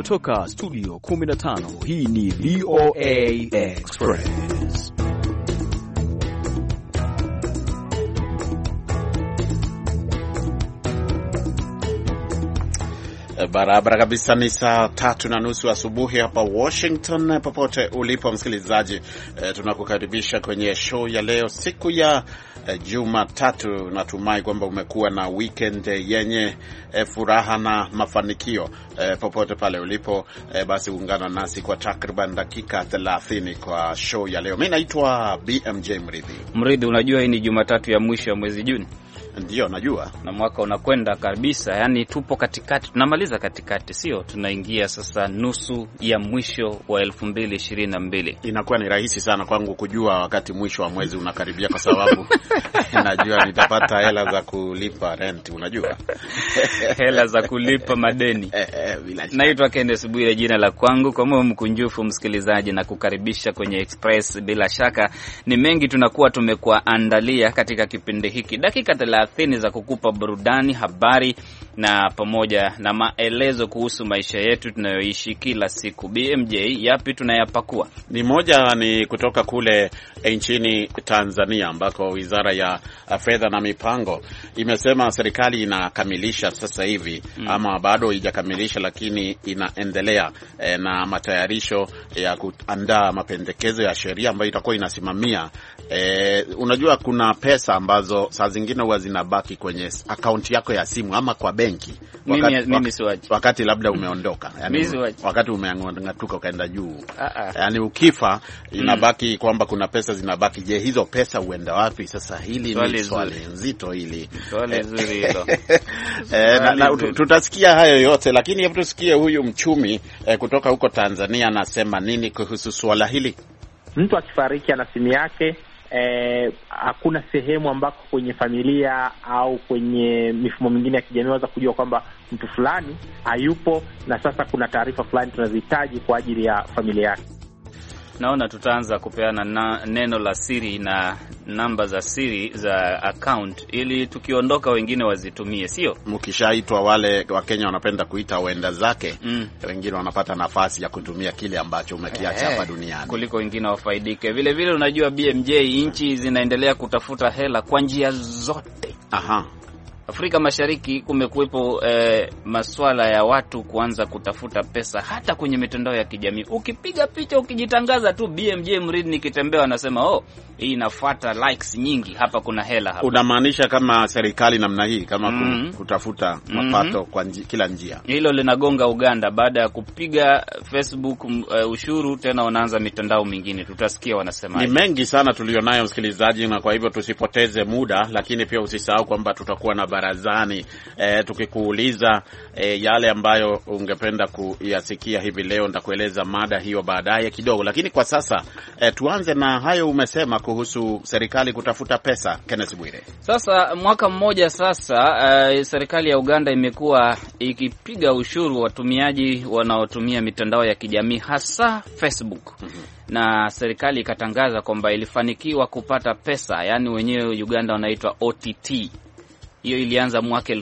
kutoka studio 15, hii ni VOA Express. Barabara kabisa, ni saa 3:30 asubuhi hapa Washington. Popote ulipo msikilizaji, tunakukaribisha kwenye show ya leo, siku ya Jumatatu. Natumai kwamba umekuwa na weekend yenye furaha na mafanikio. Popote pale ulipo, basi ungana nasi kwa takriban dakika 30 kwa show ya leo. Mimi naitwa BMJ Mridhi. Unajua hii ni Jumatatu ya mwisho ya mwezi Juni. Ndio, najua. Na mwaka unakwenda kabisa, yani tupo katikati, tunamaliza katikati, sio? Tunaingia sasa nusu ya mwisho wa 2022. Inakuwa ni rahisi sana kwangu kujua wakati mwisho wa mwezi unakaribia, kwa sababu najua nitapata hela za kulipa rent, unajua. Hela za kulipa madeni. Naitwa Kenneth Bwire jina la kwangu, kwa moyo mkunjufu msikilizaji, na kukaribisha kwenye Express. Bila shaka ni mengi tunakuwa tumekuandalia katika kipindi hiki. Dakika 30 za kukupa burudani, habari na pamoja na maelezo kuhusu maisha yetu tunayoishi kila siku. BMJ, yapi tunayapakua? Ni moja ni kutoka kule nchini Tanzania, ambako Wizara ya Fedha na Mipango imesema serikali inakamilisha sasa hivi, ama bado haijakamilisha lakini inaendelea na matayarisho ya kuandaa mapendekezo ya sheria ambayo itakuwa inasimamia. Unajua kuna pesa ambazo saa zingine huwa zinabaki kwenye akaunti yako ya simu ama kwa benki wakati labda umeondoka, yani wakati umeangatuka ukaenda juu. Yani ukifa inabaki kwamba kuna pesa zinabaki. Je, hizo pesa huenda wapi? Sasa hili ni swali nzito hili. Swali zuri hilo. Tutasikia hayo yote, lakini hebu tusikie huyu mchumi kutoka huko Tanzania anasema nini kuhusu swala hili. Mtu akifariki ana simu yake, hakuna sehemu ambako kwenye familia au kwenye mifumo mingine ya kijamii waweza kujua kwamba mtu fulani hayupo na sasa kuna taarifa fulani tunazihitaji kwa ajili ya familia yake. Naona tutaanza kupeana neno la siri na namba za siri za account ili tukiondoka wengine wazitumie, sio? Mkishaitwa, wale wa Kenya wanapenda kuita wenda zake, wengine wanapata nafasi ya kutumia kile ambacho umekiacha hapa duniani kuliko wengine wafaidike. Vile vile unajua BMJ, nchi zinaendelea kutafuta hela kwa njia zote. Afrika Mashariki kumekuwepo masuala ya watu kuanza kutafuta pesa hata kwenye mitandao ya kijamii. Ukipiga picha ukijitangaza tu BMJ Mridhi, nikitembea wanasema hii inafuata likes nyingi, hapa kuna hela hapa. Unamaanisha kama serikali namna hii kama kutafuta mapato kwa kila njia. Hilo linagonga Uganda baada ya kupiga Facebook ushuru, tena wanaanza mitandao mingine. Tutasikia wanasema. Ni mengi sana tulionayo msikilizaji, na kwa hivyo tusipoteze muda, lakini pia usisahau kwamba tutakuwa na barazani tukikuuliza yale ambayo ungependa kuyasikia hivi leo. Nitakueleza mada hiyo baadaye kidogo, lakini kwa sasa tuanze na hayo umesema kuhusu serikali kutafuta pesa. Kenneth Bwire. Sasa mwaka mmoja sasa, serikali ya Uganda imekuwa ikipiga ushuru watumiaji wanaotumia mitandao ya kijamii, hasa Facebook. Na serikali ikatangaza kwamba ilifanikiwa kupata pesa, yani wenyewe Uganda wanaitwa OTT. Hiyo ilianza mwaka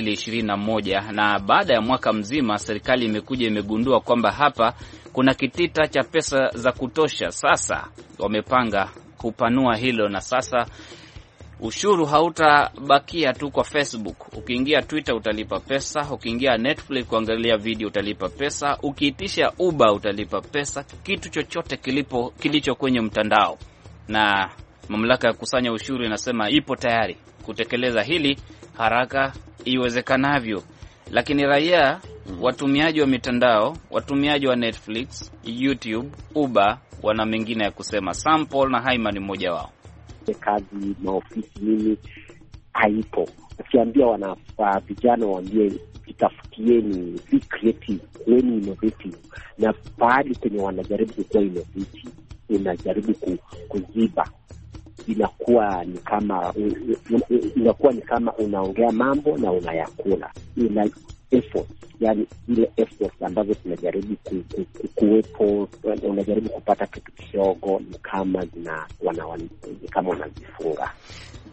2021, na baada ya mwaka mzima serikali imekuja imegundua kwamba hapa kuna kitita cha pesa za kutosha. Sasa wamepanga kupanua hilo, na sasa ushuru hautabakia tu kwa Facebook. Ukiingia Twitter utalipa pesa, ukiingia Netflix kuangalia video utalipa pesa, ukiitisha Uber utalipa pesa, kitu chochote kilicho kwenye mtandao. Na mamlaka ya kusanya ushuru inasema ipo tayari kutekeleza hili haraka iwezekanavyo. Lakini raia, watumiaji wa mitandao, watumiaji wa Netflix, YouTube, Uber wana mengine ya kusema. Sample na Haima ni mmoja wao. Kazi maofisi nini haipo. Ukiambia vijana waambie itafutieni, be creative, kuweni innovative, na baadhi kwenye wanajaribu kuwa innovative unajaribu kuziba, inakuwa ni kama unaongea mambo na unayakula. Ina effort, yani ile effort ambazo tunajaribu kuwepo, unajaribu kupata kitu kidogo, ni kama kama unazifunga.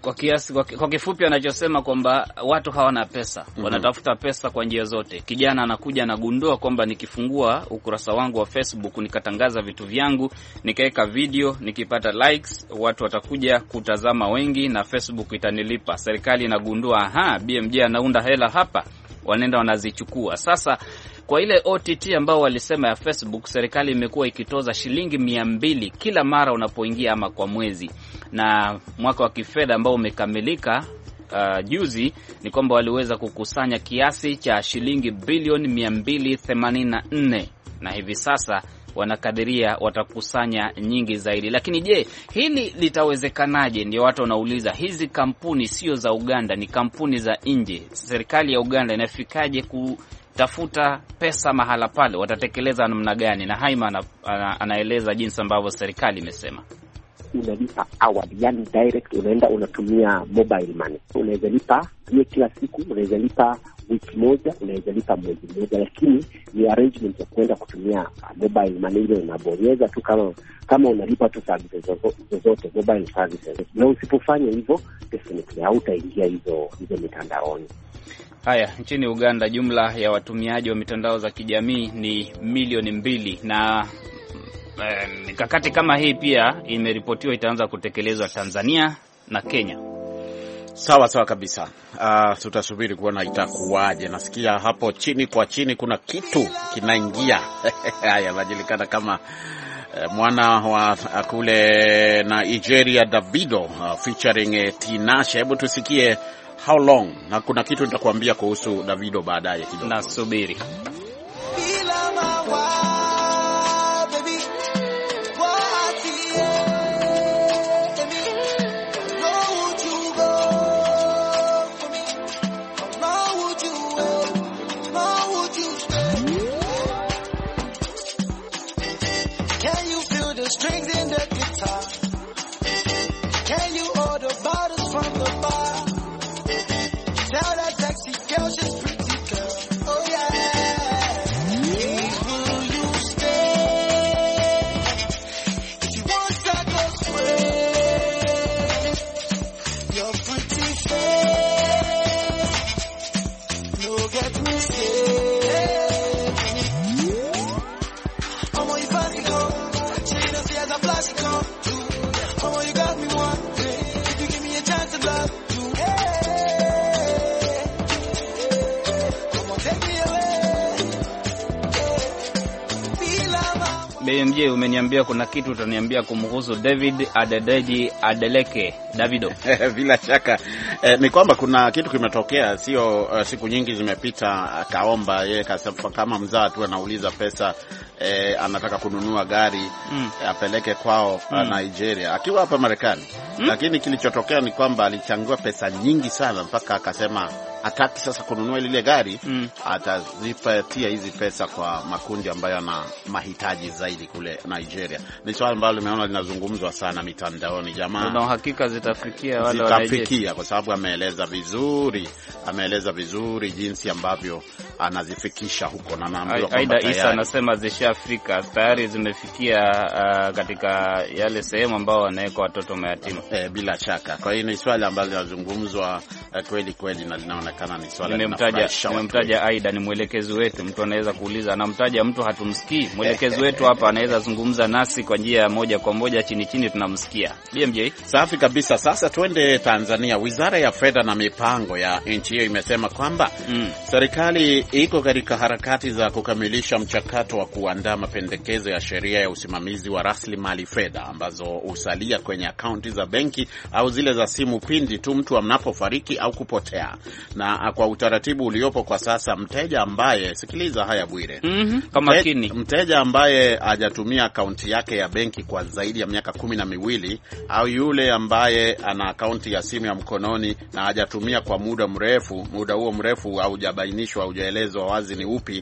Kwa kifupi anachosema kwamba watu hawana pesa, wanatafuta pesa kwa njia zote. Kijana anakuja anagundua kwamba nikifungua ukurasa wangu wa Facebook nikatangaza vitu vyangu, nikaweka video, nikipata likes, watu watakuja kutazama wengi na Facebook itanilipa. Serikali inagundua BMJ anaunda hela hapa, wanaenda wanazichukua. Sasa kwa ile OTT ambao walisema ya Facebook, serikali imekuwa ikitoza shilingi 200 kila mara unapoingia ama kwa mwezi. Na mwaka wa kifedha ambao umekamilika juzi ni kwamba waliweza kukusanya kiasi cha shilingi bilioni 284, na hivi sasa wanakadiria watakusanya nyingi zaidi. Lakini je, hili litawezekanaje? Ndio watu wanauliza. Hizi kampuni sio za Uganda, ni kampuni za nje. Serikali ya Uganda inafikaje kutafuta pesa mahala pale? Watatekeleza namna gani? Na Haima anaeleza jinsi ambavyo serikali imesema. Unalipa awali, yani direct, unaenda unatumia mobile money. Unaweza lipa kila siku, unaweza lipa wiki moja, unaweza lipa mwezi mmoja, lakini ni arrangement ya kwenda kutumia mobile money. Ile unabonyeza tu kama unalipa tu services zote, mobile services. Na usipofanya hivyo, definitely hautaingia hizo mitandaoni. Haya, nchini Uganda jumla ya watumiaji wa mitandao za kijamii ni milioni 2, na mikakati kama hii pia imeripotiwa itaanza kutekelezwa Tanzania na Kenya. Sawa kabisa. Tutasubiri kuona itakuwaje. Nasikia hapo chini kwa chini kuna kitu kinaingia. Haya, majulikana kama mwana wa kule na Nigeria Davido featuring Tinashe. Hebu tusikie How Long, na kuna kitu nitakwambia kuhusu Davido baadaye kidogo. Nasubiri. BMJ, umeniambia kuna kitu utaniambia kumhusu David Adedeji Adeleke Davido. Bila shaka ni kwamba kuna kitu kimetokea, sio siku nyingi zimepita. Akaomba yeye kama mzaa tu anauliza pesa, anataka kununua gari apeleke kwao Nigeria akiwa hapa Marekani. Lakini kilichotokea ni kwamba alichangua pesa nyingi sana mpaka akasema hataki sasa kununua ile gari, atazipatia hizi pesa kwa makundi ambayo yana mahitaji zaidi kule Nigeria. Ni swali ambalo nimeona linazungumzwa sana mitandaoni. Jamaa, una uhakika zitafikia wale zitafikia? Kwa sababu ameeleza vizuri jinsi ambavyo anazifikisha huko, na naambiwa kwamba Aida Isa anasema zishafika tayari, zimefikia katika yale sehemu ambao wanaweka watoto mayatima. Bila shaka. Kwa hiyo ni swali ambalo linazungumzwa kweli na linaonekana ni swali linafurahisha. Nimemtaja Aida, ni mwelekezi wetu. Mtu anaweza kuuliza, anamtaja mtu hatumsikii. Mwelekezi wetu hapa anaweza zungumza nasi kwa njia moja kwa moja, chini tunamsikia. BMJ, safi kabisa. Sasa twende Tanzania. Wizara ya Fedha na Mipango ya nchi hiyo imesema kwamba serikali iko katika harakati za kukamilisha mchakato wa kuandaa mapendekezo ya sheria ya usimamizi wa rasilimali fedha ambazo usalia kwenye akaunti za benki au zile za simu pindi tu mtu anapofariki au kupotea. Na kwa utaratibu uliopo kwa sasa, mteja ambaye, sikiliza haya Bwire, mteja ambaye hajatumia akaunti yake ya benki kwa zaidi ya miaka 12 au yule ambaye ana akaunti ya simu ya mkononi na hajatumia kwa muda huo mrefu haujabainishwa, haujaelezwa wazi ni upi,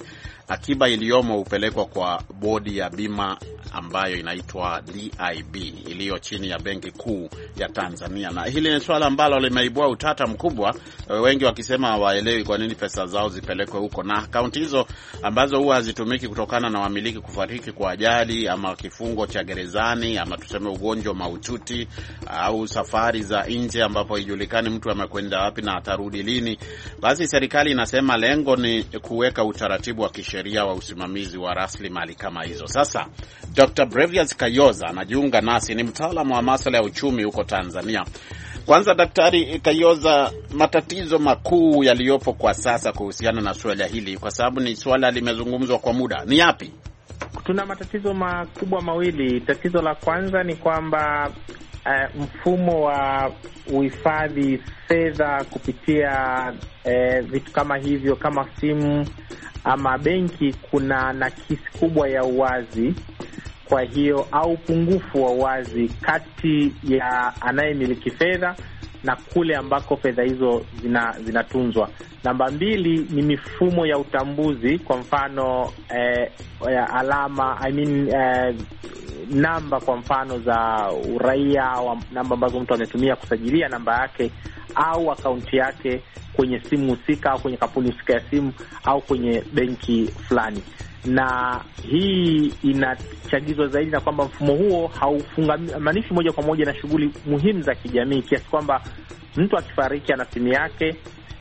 akiba iliyomo hupelekwa kwa bodi ya bima ambayo inaitwa DIB iliyo chini ya Benki Kuu ya Tanzania. Na hili ni swala ambalo limeibua utata mkubwa, wengi wakisema hawaelewi kwa nini pesa zao zipelekwe huko, na akaunti hizo ambazo huwa hazitumiki kutokana na wamiliki kufariki kwa ajali ama kifungo cha gerezani ama tuseme ugonjwa mahututi au safari za nje ambapo haijulikani mtu amekwenda wapi na atarudi lini. Basi serikali inasema lengo ni kuweka utaratibu wa kisheria wa usimamizi wa rasilimali kama hizo. Sasa Dr. Brevias Kayoza anajiunga nasi, ni mtaalamu wa masuala ya uchumi huko Tanzania. Kwanza Daktari Kayoza, matatizo makuu yaliyopo kwa sasa kuhusiana na swala hili, kwa sababu ni swala limezungumzwa kwa muda, ni yapi? Tuna matatizo makubwa mawili. Tatizo la kwanza ni kwamba mfumo wa uhifadhi fedha kupitia vitu kama hivyo kama simu ama benki, kuna nakisi kubwa ya uwazi, kwa hiyo au pungufu wa uwazi kati ya anayemiliki fedha na kule ambako fedha hizo zinatunzwa. Namba mbili ni mifumo ya utambuzi, kwa mfano alama namba kwa mfano za uraia au namba ambazo mtu ametumia kusajilia namba yake au akaunti yake kwenye simu husika au kwenye kampuni husika ya simu au kwenye benki fulani. Na hii inachagizwa zaidi na kwamba mfumo huo haufungamanishi moja kwa moja na shughuli muhimu za kijamii, kiasi kwamba mtu akifariki ana simu yake,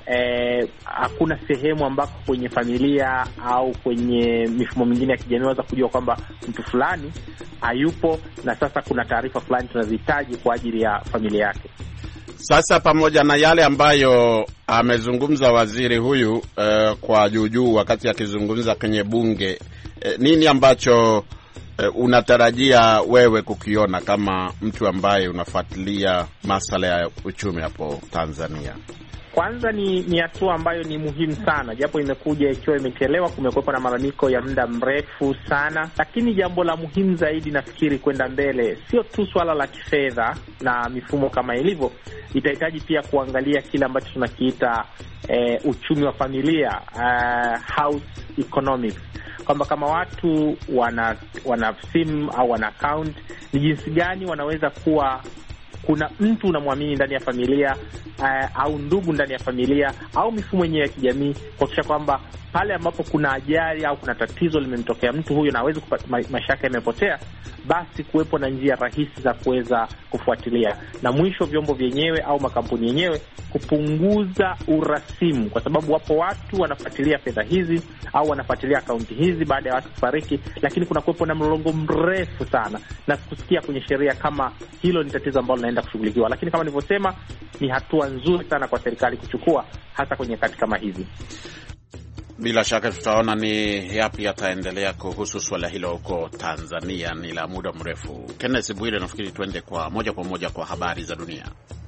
hakuna sehemu ambako kwenye familia au kwenye mifumo mingine ya kijamii waweza kujua kwamba mtu fulani hayupo na sasa kuna taarifa fulani tunazihitaji kwa ajili ya familia yake. Sasa pamoja na yale ambayo amezungumza waziri huyu kwa juujuu wakati akizungumza kwenye bunge, nini ambacho unatarajia wewe kukiona kama mtu ambaye unafuatilia masuala ya uchumi hapo Tanzania? Kwanza ni hatua ambayo ni muhimu sana, japo imekuja ikiwa imechelewa. Kumekuwepo na malalamiko ya muda mrefu sana, lakini jambo la muhimu zaidi nafikiri kwenda mbele sio tu swala la kifedha na mifumo kama ilivyo, itahitaji pia kuangalia kile ambacho tunakiita uchumi wa familia, house economics, kwamba kama watu wana simu au wana account, ni jinsi gani wanaweza kuwa kuna mtu unamwamini ndani ya familia au ndugu ndani ya familia au mifumo yenyewe ya kijamii, kuhakikisha kwamba pale ambapo kuna ajali au kuna tatizo limemtokea mtu huyo na hawezi kupata mashaka yamepotea, basi kuwepo na njia rahisi za kuweza kufuatilia. Na mwisho vyombo vyenyewe au makampuni yenyewe kupunguza urasimu, kwa sababu wapo watu wanafuatilia fedha hizi au wanafuatilia akaunti hizi baada ya watu kufariki, lakini kuna kuwepo na mlolongo mrefu sana, na kusikia kwenye sheria kama hilo ni tatizo ambalo linaenda kushughulikiwa. Lakini kama nilivyosema, ni hatua nzuri sana kwa serikali kuchukua, hasa kwenye kati kama hizi. Bila shaka tutaona ni yapi yataendelea kuhusu swala hilo huko Tanzania, ni la muda mrefu. Kenneth Bwire, nafikiri tuende moja kwa moja kwa habari za dunia.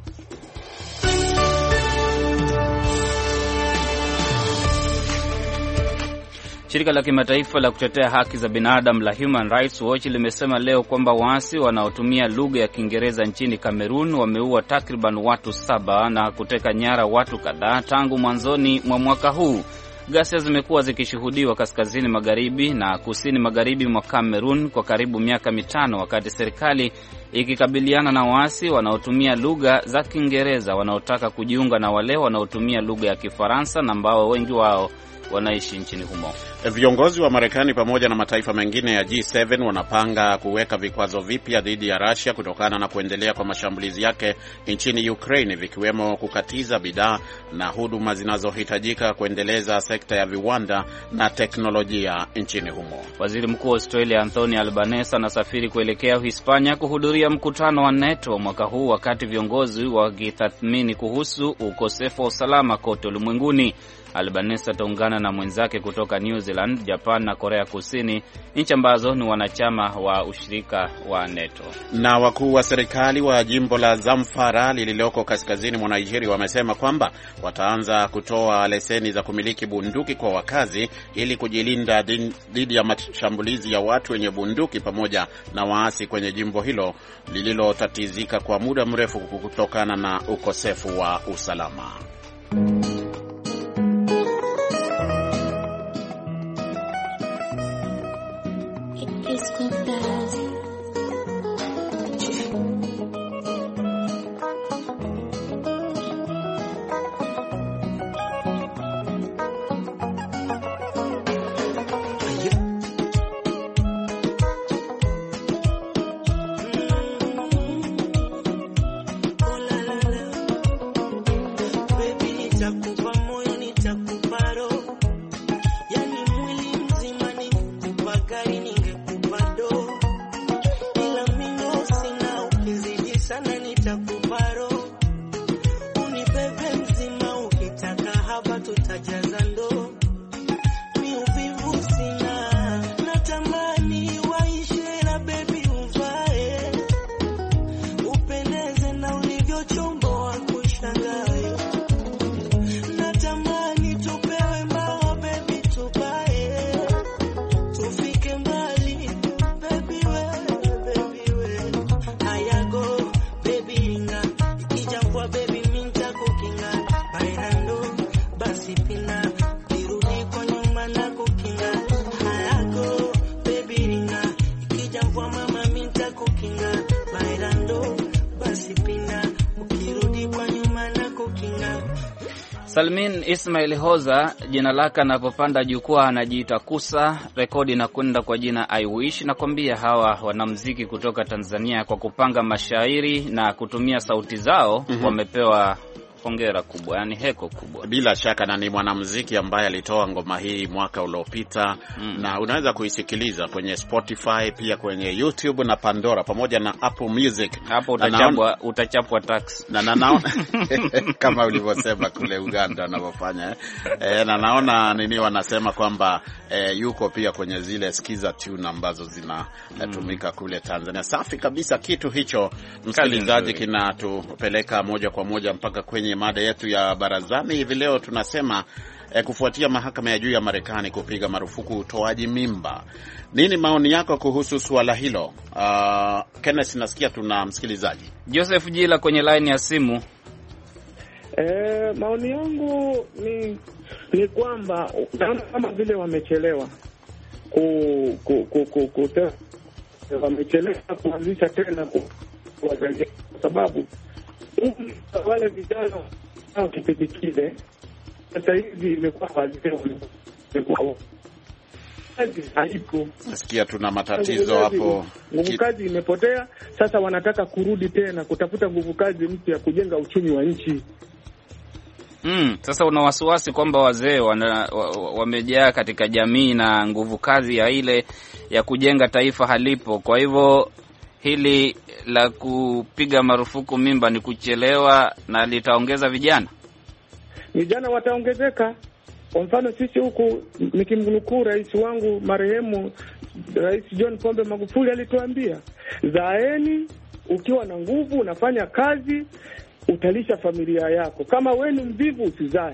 Shirika la kimataifa la kutetea haki za binadamu la Human Rights Watch limesema leo kwamba waasi wanaotumia lugha ya Kiingereza nchini Kamerun wameua takriban watu 7 na kuteka nyara watu kadhaa tangu mwanzoni mwa mwaka huu. Ghasia zimekuwa zikishuhudiwa kaskazini magharibi na kusini magharibi mwa Kamerun kwa karibu miaka 5, wakati serikali ikikabiliana na waasi wanaotumia lugha za Kiingereza wanaotaka kujiunga na wale wanaotumia lugha ya Kifaransa na ambao wengi wao wanaishi nchini humo. Viongozi wa Marekani pamoja na mataifa mengine ya G7 wanapanga kuweka vikwazo vipya dhidi ya Russia kutokana na kuendelea kwa mashambulizi yake nchini Ukraine, vikiwemo kukatiza bidhaa na huduma zinazohitajika kuendeleza sekta ya viwanda na teknolojia nchini humo. Waziri Mkuu wa Australia Anthony Albanese anasafiri kuelekea Hispania kuhudhuria mkutano wa NATO mwaka huu, wakati viongozi wakitathmini kuhusu ukosefu wa usalama kote ulimwenguni. Albanese ataungana na mwenzake kutoka New Zealand, Japan na Korea Kusini, nchi ambazo ni wanachama wa ushirika wa NATO. Na wakuu wa serikali wa jimbo la Zamfara lililoko kaskazini mwa Nigeria wamesema kwamba wataanza kutoa leseni za kumiliki bunduki kwa wakazi ili kujilinda dhidi ya mashambulizi ya watu wenye bunduki pamoja na waasi kwenye jimbo hilo lililotatizika kwa muda mrefu kutokana na ukosefu wa usalama. Salmin Ismail Hoza, jina lake anapopanda jukwaa anajiita Kusa, rekodi na kwenda kwa jina I Wish. Nakwambia hawa wanamuziki kutoka Tanzania kwa kupanga mashairi na kutumia sauti zao wamepewa hongera kubwa, yani heko kubwa. Bila shaka, na ni mwanamuziki ambaye alitoa ngoma hii mwaka uliopita na unaweza kuisikiliza kwenye Spotify, pia kwenye YouTube na Pandora pamoja na Apple Music. Hapo utachapwa tax. Na naona kama ulivyosema kule Uganda wanavyofanya na naona nini wanasema kwamba yuko pia kwenye zile skiza tune ambazo zinatumika kule Tanzania. Safi kabisa kitu hicho. Msikilizaji, kinatupeleka moja kwa moja mpaka kwenye mada yetu ya barazani hivi leo. Tunasema kufuatia mahakama ya juu ya Marekani kupiga marufuku utoaji mimba, nini maoni yako kuhusu suala hilo? Kenneth, nasikia tuna msikilizaji Joseph Jila kwenye line ya simu. Maoni yangu ni kwamba naona kama vile wamechelewa wamechelewa kuanzisha tena kwa sababu wale vijana au kipindi kile sasa hivi imekuwa haipo. Nasikia tuna matatizo hapo. Nguvu kazi imepotea, sasa wanataka kurudi tena kutafuta nguvu kazi mpya kujenga uchumi wa nchi. Sasa una wasiwasi kwamba wazee wamejaa katika jamii na nguvu kazi ya ile ya kujenga taifa halipo. Kwa hivyo hili la kupiga marufuku mimba ni kuchelewa na litaongeza vijana. Vijana wataongezeka. Kwa mfano sisi huku, nikimnukuu rais wangu marehemu Rais John Pombe Magufuli alituambia, zaeni ukiwa na nguvu, unafanya kazi, utalisha familia yako. Kama wewe ni mvivu usizae.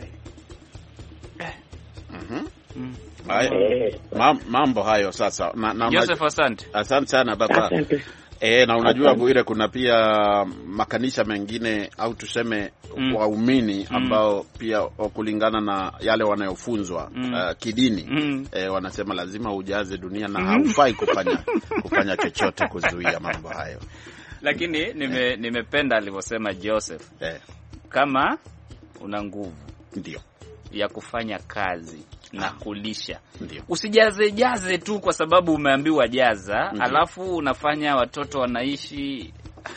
Mambo hayo sasa. Joseph, asante sana baba. Na unajua Bwire, kuna pia makanisa mengine au tuseme waumini ambao pia kulingana na yale wanayofunzwa kidini wanasema lazima ujaze dunia na haufai kufanya chochote kuzuia mambo hayo. Lakini nimependa alivyosema Joseph. Kama una nguvu ndio ya kufanya kazi na kulisha, usijaze tu kwa sababu umeambiwa jaza, alafu unafanya watoto wanaishi.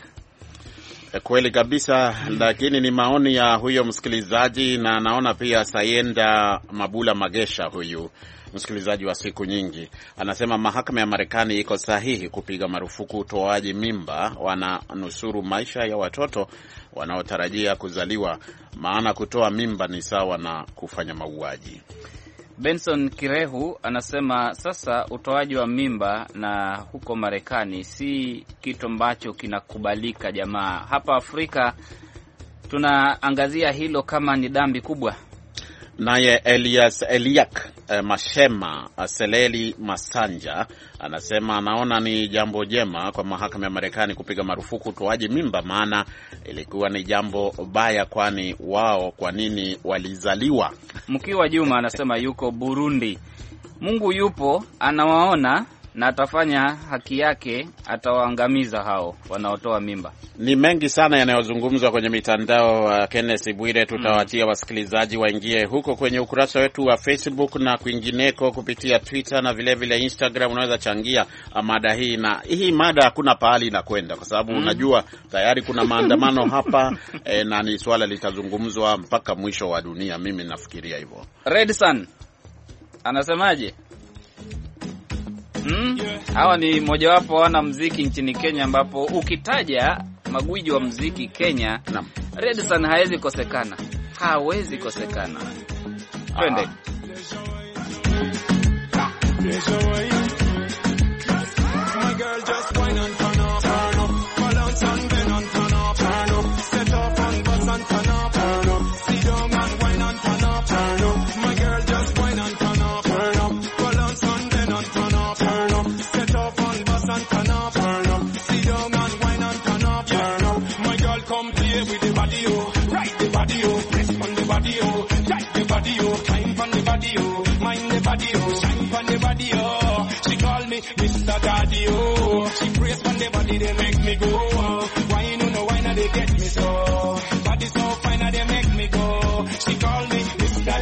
Kweli kabisa. Lakini ni maoni ya huyo msikilizaji, na naona pia Sayenda Mabula Magesha, huyu msikilizaji wa siku nyingi, anasema mahakama ya Marekani iko sahihi kupiga marufuku utoaji mimba, wananusuru maisha ya watoto wanaotarajia kuzaliwa, maana kutoa mimba ni sawa na kufanya mauaji. Benson Kirehu anasema sasa utoaji wa mimba na huko Marekani si kitu ambacho kinakubalika jamaa. Hapa Afrika tunaangazia hilo kama ni dhambi kubwa. Naye Elias Eliak Mashema Seleli Masanja anasema anaona ni jambo jema kwa mahakama ya Marekani kupiga marufuku utoaji mimba, maana ilikuwa ni jambo baya, kwani wao kwa nini walizaliwa. Mkiwa Juma anasema yuko Burundi. Mungu yupo, anawaona na atafanya haki yake, atawaangamiza hao wanaotoa mimba. Ni mengi sana yanayozungumzwa kwenye mitandao. Kenneth Bwire, tutawatia wasikilizaji waingie huko kwenye ukurasa wetu wa Facebook na kwingineko kupitia Twitter na vile Instagram. Unaweza changia mada hii, na hii mada hakuna pahali inakwenda kwa sababu unajua tayari kuna maandamano hapa na ni swala litazungumzwa mpaka mwisho wa dunia. Mimi nafikiria hivyo. Red Sun anasemaje? Hawa ni mojawapo wana muziki nchini Kenya, ambapo ukitaja magwiji wa muziki Kenya, Red Sun hawezi kosekana. Twende. Mr. Daddy, oh, she prays on the body, they make me go. Why you know why now they get me so? Body so fine, now they make me go. She call me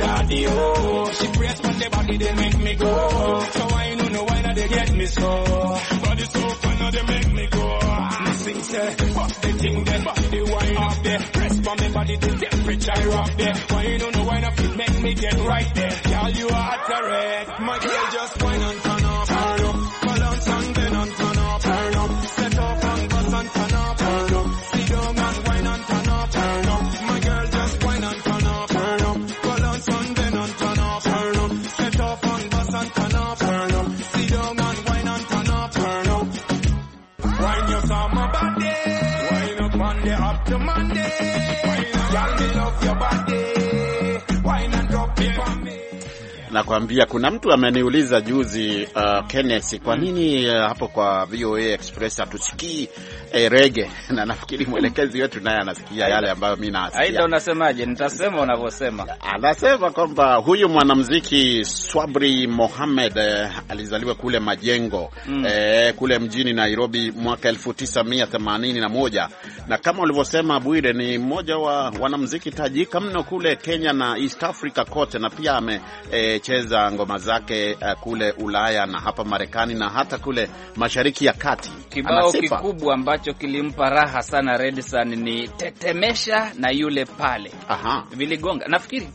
daddy, oh. She press on the body, they make me go. So I know why not they get me so. Body so fun, now they make me go. I sing, say, what's the thing then? The wine up there. Press on me body, the temperature up there. Why you don't know why not it make me get right there. Girl, you are correct. My girl just wine and turn up. Turn up. Balance and then and turn up. Turn up. Set up and bust and turn up. Turn up. Sit down and wine and turn up. Turn up. My girl just wine and turn up. Turn up. Balance and then and turn up. Turn up. Set up and bust and turn up. Turn up. Sit down and wine and turn up. Turn up. Wine your summer body. Wine up Monday up to Monday. Girl, me love your body. Wine and drop it on me. Nakwambia kuna mtu ameniuliza juzi Kenneth, kwa nini hapo kwa VOA Express hatusikii reggae? Na nafikiri mwelekezi wetu naye anasikia yale ambayo mimi nasikia. Aidha unasemaje? Nitasema unavyosema. Anasema kwamba huyu mwanamuziki Swabri Mohamed alizaliwa kule Majengo kule mjini Nairobi mwaka 1981, na kama ulivyosema Bwire, ni mmoja wa wanamuziki tajika mno kule Kenya na East Africa kote, na pia amecheza ngoma zake kule Ulaya na hapa Marekani na hata kule Mashariki ya Kati. Kibao kikubwa ambacho kilimpa raha sana Redson ni Tetemesha na Yule Pale. Aha. Viligonga. Nafikiri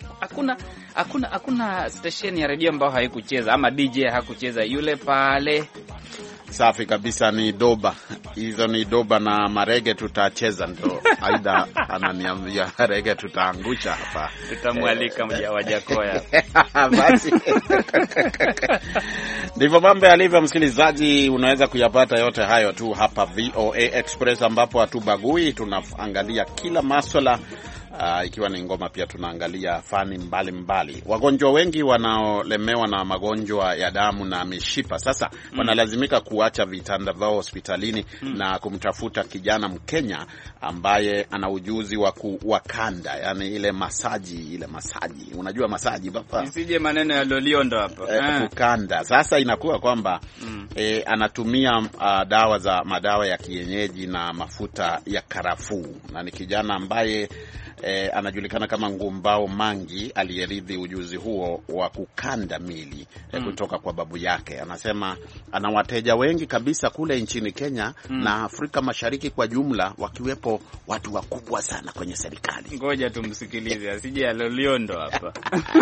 hakuna station ya radio ambayo haikucheza ama DJ hakucheza Yule Pale. Safi kabisa, ni doba. Hizo ni doba na marege tutacheza, ndo aidha ananiambia rege tutaangusha hapa. Tutamwalika Wajakoya. Basi. Ndivyo mambo yalivyo, msikilizaji. Unaweza kuyapata yote hayo tu hapa VOA Express, ambapo hatubagui, tunaangalia kila masuala. Ikiwa ni ngoma pia tunaangalia fani mbali. Wagonjwa wengi wanaolemewa na magonjwa ya damu na mishipa sasa wanalazimika kuacha vitanda vyao hospitalini na kumtafuta kijana Mkenya ambaye ana ujuzi wa kuwakanda, yani ile masaji. Unajua masaji baba? Isije maneno ya Loliondo hapa. Kukanda. Sasa inakuwa kwamba anatumia madawa ya kienyeji na mafuta ya karafuu, na ni kijana ambaye anajulikana kama Ngumbao Mangi, aliyeridhi ujuzi huo wa kukanda mili kutoka kwa babu yake. Anasema ana wateja wengi kabisa kule nchini Kenya na Afrika Mashariki kwa jumla, wakiwepo watu wakubwa sana kwenye serikali. Ngoja tumsikilize asije ya Loliondo hapa.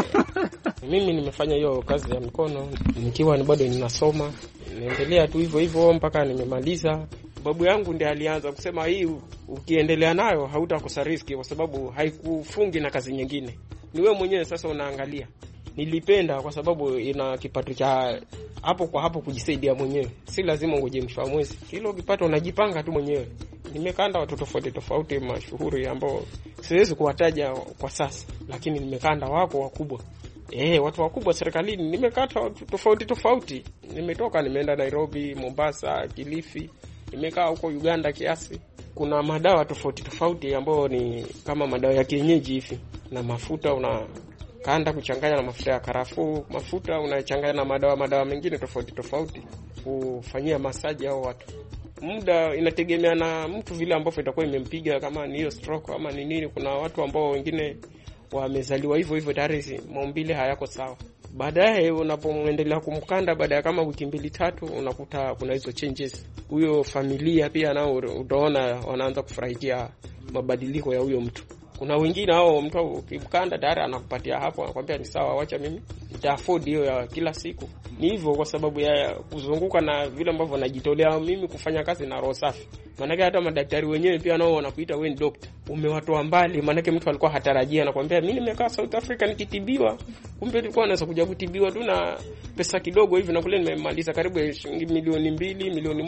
Mimi nimefanya hiyo kazi ya mikono nikiwa bado ninasoma, naendelea tu hivyo mpaka nimemaliza. Babu yangu ndiye alianza kusema hii ukiendelea nayo hautakosa riski, kwa sababu haikufungi na kazi nyingine. Ni wewe mwenyewe sasa unaangalia. Nilipenda kwa sababu ina kipato cha hapo kwa hapo kujisaidia mwenyewe. Si lazima ungoje mwisho wa mwezi. Kila kipato unajipanga tu mwenyewe. Nimekanda watu tofauti mashuhuri ambao siwezi kuwataja kwa sasa, lakini nimekanda wako wakubwa. Watu wakubwa serikalini nimekata watu tofauti. Nimetoka nimeenda Nairobi, Mombasa, Kilifi. Nimekaa huko Uganda kiasi. Kuna madawa tofauti ambayo ni kama madawa ya kienyeji hivi, na mafuta unakanda kuchanganya na mafuta ya karafuu, mafuta unachanganya na madawa mengine tofauti kufanyia masaji hao watu. Muda inategemea na mtu vile ambavyo itakuwa imempiga, kama ni hiyo stroke ama ni nini. Kuna watu ambao wengine wamezaliwa hivyo tayari maumbile hayako sawa. Baadaye unapoendelea kumkanda, baada ya kama wiki 2-3 unakuta kuna hizo changes. Huyo familia pia nao utaona wanaanza kufurahikia mabadiliko ya huyo mtu. Kuna wengine hao mtu ukimkanda tayari anakupatia hapo, anakuambia ni sawa, acha mimi nita afford hiyo ya kila siku. Ni hivyo kwa sababu ya kuzunguka na vile ambavyo najitolea mimi kufanya kazi na roho safi. Maana hata madaktari wenyewe pia nao wanakuita wewe ni doctor. Umewatoa mbali, maana mtu alikuwa hatarajia, anakuambia mimi nimekaa South Africa nikitibiwa. Kumbe nilikuwa naweza kuja kutibiwa tu na pesa kidogo hivi, na kule nimemaliza karibu shilingi milioni 2, milioni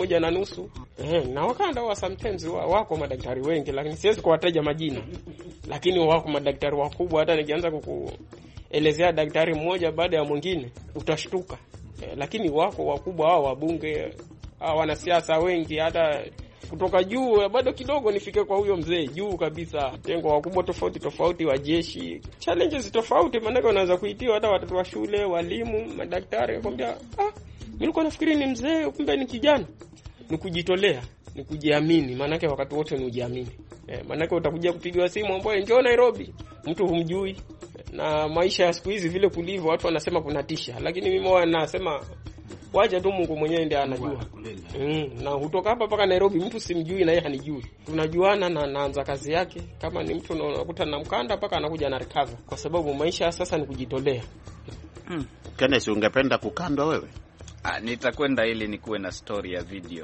1.5. Na wakanda wa sometimes wako madaktari wengi, lakini siwezi kuwataja majina. Lakini wako madaktari wakubwa, hata nikianza kukuelezea daktari mmoja baada ya mwingine utashtuka. Lakini wako wakubwa hao, wabunge, wanasiasa wengi, hata kutoka juu bado kidogo nifike kwa huyo mzee juu kabisa. Tengo wakubwa tofauti wa jeshi, challenges tofauti. Maana unaweza kuitiwa hata watoto wa shule, walimu, madaktari, nakwambia mimi nilikuwa nafikiri ni mzee, kumbe ni kijana. Ni kujitolea, ni kujiamini. Maana wakati wote ni ujiamini. Maana utakuja kupigiwa simu ambaye njoo Nairobi, mtu humjui. na maisha ya siku hizi vile kulivyo, watu wanasema kunatisha, lakini mimi huwa nasema wacha tu Mungu mwenyewe ndiye anajua. Na hutoka hapa mpaka Nairobi mtu simjui na yeye hanijui. Tunajuana na naanza kazi yake. Kama ni mtu unakuta na mkanda mpaka anakuja na recover, kwa sababu maisha sasa ni kujitolea. Kenneth, ungependa kukandwa wewe? Nitakwenda ili nikuwe na story ya video.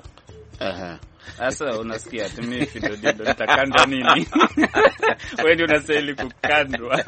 Sasa unasikia mimi video nitakandwa nini? Wewe ndio unastahili kukandwa.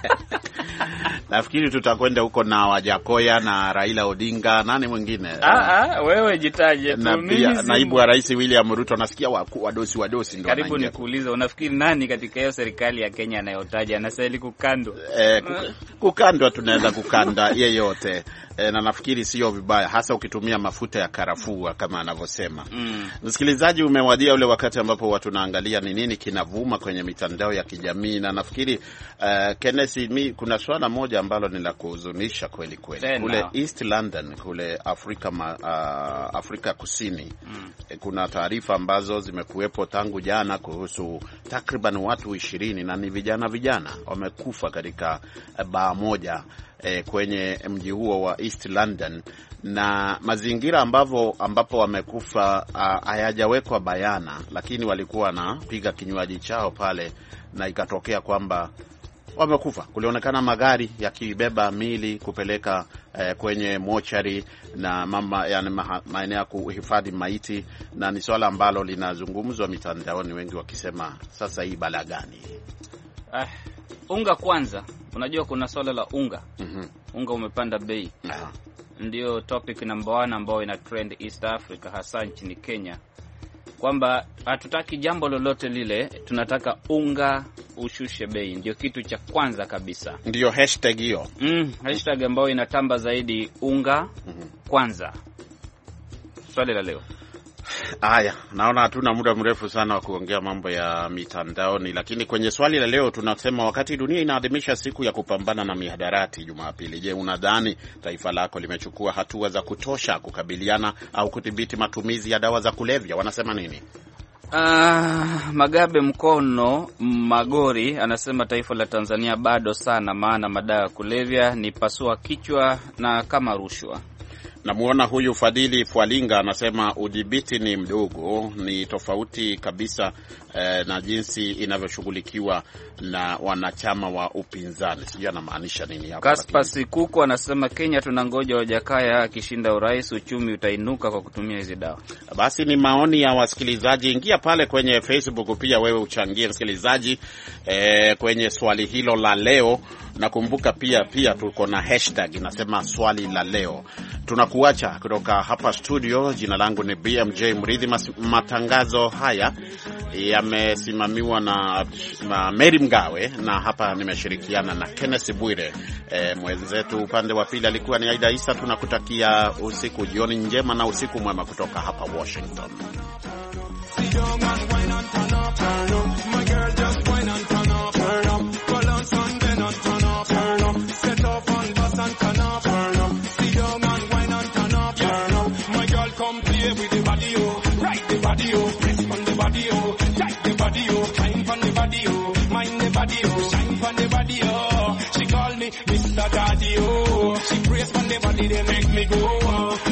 Nafikiri tutakwenda huko na Wajakoya na Raila Odinga, nani mwingine? Wewe jitaje tu. Na pia naibu wa rais William Ruto, nasikia wadosi ndio. Karibu nikuulize, unafikiri nani katika hiyo serikali ya Kenya anayotaja anastahili kukandwa? Kukandwa tunaweza kukanda yeyote. Na nafikiri sio vibaya, hasa ukitumia mafuta ya karafuu kama anavyosema. Msikilizaji, umewadia ule wakati ambapo watu naangalia ni nini kinavuma kwenye mitandao ya kijamii, na nafikiri Kenneth, kuna swala moja ambalo ni la kuhuzunisha kweli kweli. Kule East London, kule Afrika Kusini, kuna taarifa ambazo zimekuwepo tangu jana kuhusu takriban watu 20 na ni vijana wamekufa katika baa moja kwenye mji huo wa East London, na mazingira ambapo wamekufa hayajawekwa bayana, lakini walikuwa wanapiga kinywaji chao pale na ikatokea kwamba wamekufa. Kulionekana magari yakibeba mili kupeleka kwenye mochari na maeneo ya kuhifadhi maiti, na ni swala ambalo linazungumzwa mitandaoni, wengi wakisema sasa hii bala gani? Unga kwanza, unajua kuna swala la unga. Unga umepanda bei. Ndio topic number 1 ambao ina trend East Africa, hasa nchini Kenya, kwamba hatutaki jambo lolote lile, tunataka unga ushushe bei. Ndio kitu cha kwanza kabisa, ndio hashtag hiyo. Hashtag ambayo inatamba zaidi, unga kwanza. Swali la leo. Haya, naona hatuna muda mrefu sana wa kuongea mambo ya mitandaoni, lakini kwenye swali la leo tunasema wakati dunia inaadhimisha siku ya kupambana na mihadarati Jumapili, je, unadhani taifa lako limechukua hatua za kutosha kukabiliana au kudhibiti matumizi ya dawa za kulevya? Wanasema nini? Magabe Mkono Magori anasema taifa la Tanzania bado sana, maana madawa ya kulevya ni pasua kichwa na kama rushwa. Namuona huyu Fadhili Fwalinga anasema udhibiti ni mdogo, ni tofauti kabisa na jinsi inavyoshughulikiwa na wanachama wa upinzani. Sijui anamaanisha nini hapa. Kaspa Sikuku anasema Kenya tunangoja Wajakaya akishinda urais, uchumi utainuka kwa kutumia hizi dawa. Basi ni maoni ya wasikilizaji. Ingia pale kwenye Facebook pia wewe uchangie msikilizaji kwenye swali hilo la leo. Nakumbuka pia tuko na hashtag inasema swali la leo. Tunakuacha kutoka hapa studio. Jina langu ni BMJ Mridhi. Matangazo haya yamesimamiwa na Mary Mgawe, na hapa nimeshirikiana na Kenneth Bwire. Mwenzetu upande wa pili alikuwa ni Aida Isa. Tunakutakia jioni njema na usiku mwema kutoka hapa Washington. Mr. Daddy, oh, she prays on the body, they make me go.